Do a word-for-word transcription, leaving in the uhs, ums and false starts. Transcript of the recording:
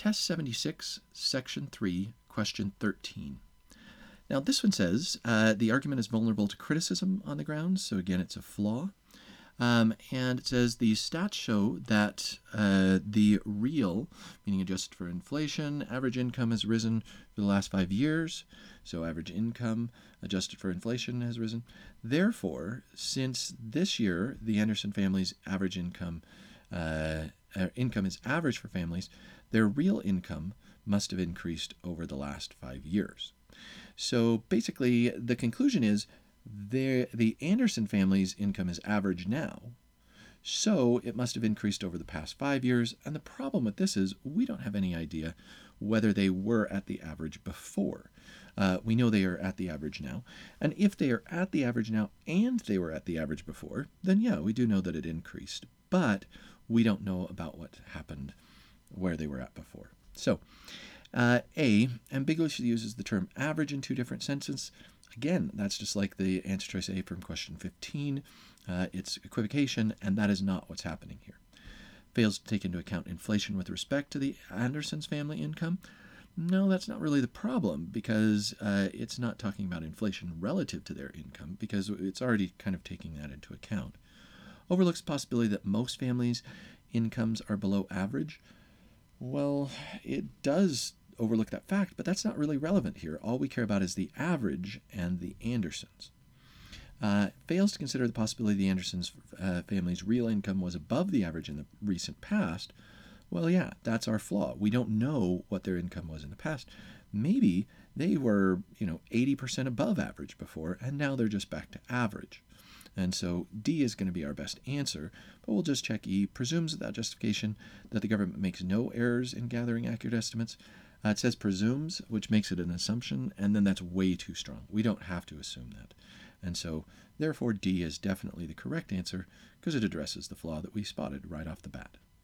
Test seventy-six, Section three, Question thirteen. Now this one says, uh, the argument is vulnerable to criticism on the grounds, so again it's a flaw. Um, and it says the stats show that uh, the real, meaning adjusted for inflation, average income has risen for the last five years. So average income adjusted for inflation has risen. Therefore, since this year the Anderson family's average income uh, uh, income is average for families, their real income must have increased over the last five years. So basically, the conclusion is The, the Anderson family's income is average now, so it must have increased over the past five years, and the problem with this is we don't have any idea whether they were at the average before. Uh, we know they are at the average now, and if they are at the average now and they were at the average before, then yeah, we do know that it increased, but we don't know about what happened where they were at before. So, uh, A, ambiguously uses the term average in two different sentences. Again, that's just like the answer choice A from question fifteen. Uh, it's equivocation, and that is not what's happening here. Fails to take into account inflation with respect to the Anderson's family income. No, that's not really the problem, because uh, it's not talking about inflation relative to their income, because it's already kind of taking that into account. Overlooks the possibility that most families' incomes are below average. Well, it does overlook that fact, but that's not really relevant here. All we care about is the average and the Andersons. Uh, fails to consider the possibility the Andersons uh, family's real income was above the average in the recent past. Well, yeah, that's our flaw. We don't know what their income was in the past. Maybe they were, you know, eighty percent above average before, and now they're just back to average. And so D is going to be our best answer, but we'll just check E. Presumes without justification that the government makes no errors in gathering accurate estimates. Uh, it says presumes, which makes it an assumption, and then that's way too strong. We don't have to assume that. And so, therefore, D is definitely the correct answer because it addresses the flaw that we spotted right off the bat.